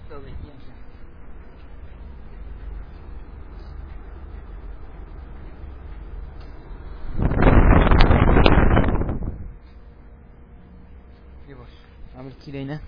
عمل كلينا.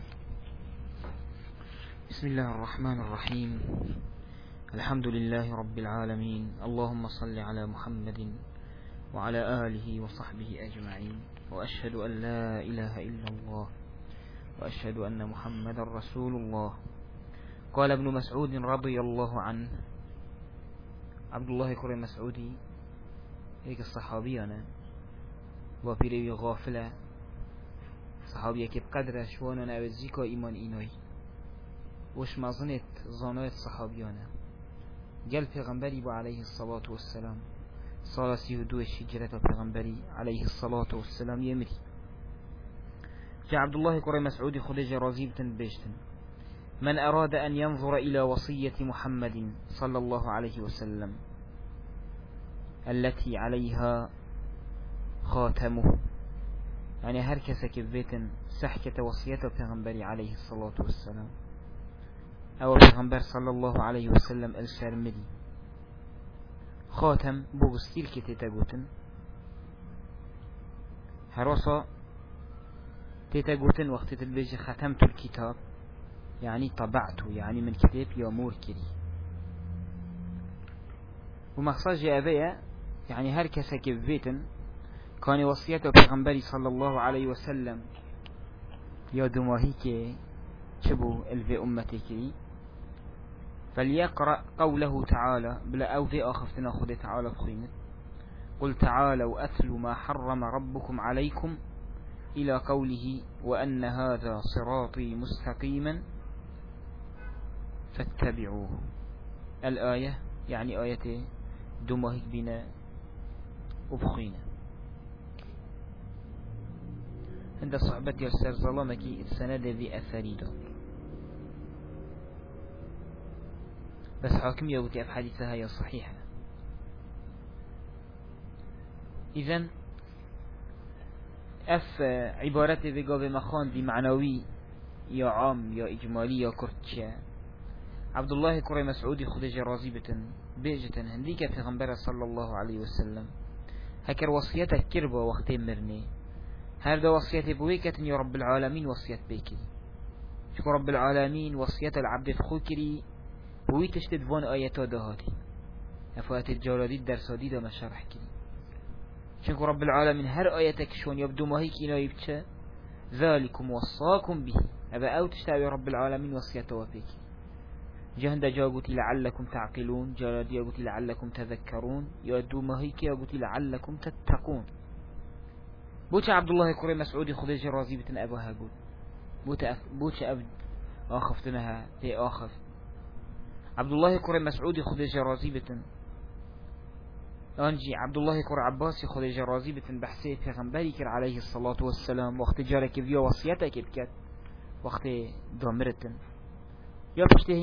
بسم الله الرحمن الرحيم. الحمد لله رب العالمين. اللهم صل على محمد وعلى آله وصحبه أجمعين، وأشهد أن لا إله إلا الله وأشهد أن محمد رسول الله. قال ابن مسعود رضي الله عنه، عبد الله كري مسعودي هيك الصحابي أنا وبيري غافلة صحابي كيف قدر شوان أنا أوزيكا إيمان إيناي وش ما ظنت ظنات صحابيانا. قال پیغمبری با عليه الصلاة والسلام سال 32 هجرة پیغمبری عليه الصلاة والسلام يمري. جاء عبد الله كري مسعود خدج رازيبة بيجتن: من أراد أن ينظر إلى وصية محمد صلى الله عليه وسلم التي عليها خاتمه، يعني هركس كبيتن سحكة وصيته پیغمبری عليه الصلاة والسلام او پیغمبر صلى الله عليه وسلم الشرمدي خاتم بوغستيل كتتاقوتن هراسا تتاقوتن وقت تلبيج ختمت الكتاب يعني طبعته، يعني من كتاب يامور كري. ومقصد جاء يعني هركس كبيتن كان وصيته پیغمبری صلى الله عليه وسلم يا دماهي كي شبو الفي أمتي كري، فليقرأ قوله تعالى بلا أو في آخفتنا خذ تعالى بخينة: قل تعالوا أتل ما حرم ربكم عليكم إلى قوله وأن هذا صراطي مستقيما فاتبعوه. الآية يعني آية دماهك بنا وبخينة. عند صحبتي السر ظلامك السند ذي أثريدا، بس حاكم يوتي أبحادثها هي صحيحة. إذن عبارة بقاب مخان دي معنوي يا عام يا إجمالي يا كرتشا. عبد الله كري مسعودي خدج رازبة بيجة هنديك في غنبرة صلى الله عليه وسلم هكر وصيتك كربة وقتين مرني. هذا وصيتي بويكة يا رب العالمين وصيت بيكي شكو رب العالمين وصيت العبد فخوكري بوي تشتد فون آياتا دهاتي أفوات الجالادي الدرسادي دا ما شرح كري. شكو رب العالمين هر آياتك شون يبدو ما هيك إنا يبتشا ذلكم وصاكم به أبا أو تشتاوي رب العالمين وصيته وبيكي. جهند جاقوتي لعلكم تعقلون، جالادي يقوتي لعلكم تذكرون، يودو ما هيك يقوتي لعلكم تتقون. بوش عبد الله كري مسعودي خدج رازيبة أبوها قول بوش أبد آخفتنها تي آخف. عبد الله كري مسعودي خدج رازيبة أنجي عبد الله كري عباسي خدج رازيبة بحسي پیغمبری كر عليه الصلاة والسلام وقت جارك فيا وصيتك بكت وقت دامرتن يا بشته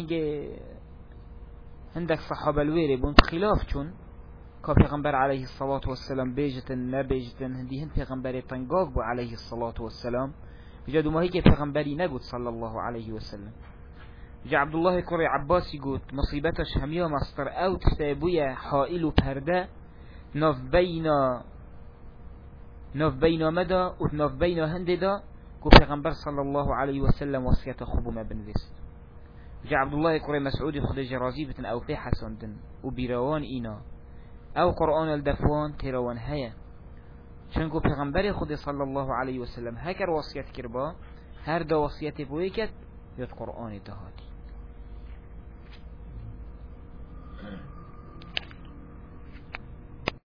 هندك صحابة الويري بون خلاف چون که پیغمبر علیه الصلاة والسلام بیجتن نبیجتن هندی هند پیغمبری تنگاق بو علیه الصلاة والسلام بجادو ماهی که پیغمبری نگود صلی الله علیه وسلم. جا عبدالله کری عباسی گود مصیبتش همیا مستر او تستیبوی حائل و پرده ناف بینا مدا و ناف بینا هنده دا که پیغمبر صلی الله علیه وسلم وصیت خوب ما بنویست. جا عبدالله کری مسعودی خود جرازی بتن او پی حساندن و بیروان اینا او قرآن الدفوان تيروان هيا چونكو پیغمبر خود صلى الله عليه وسلم هكر وصيت كربا هر دا وصيت بويكت يد قرآن دهاتي.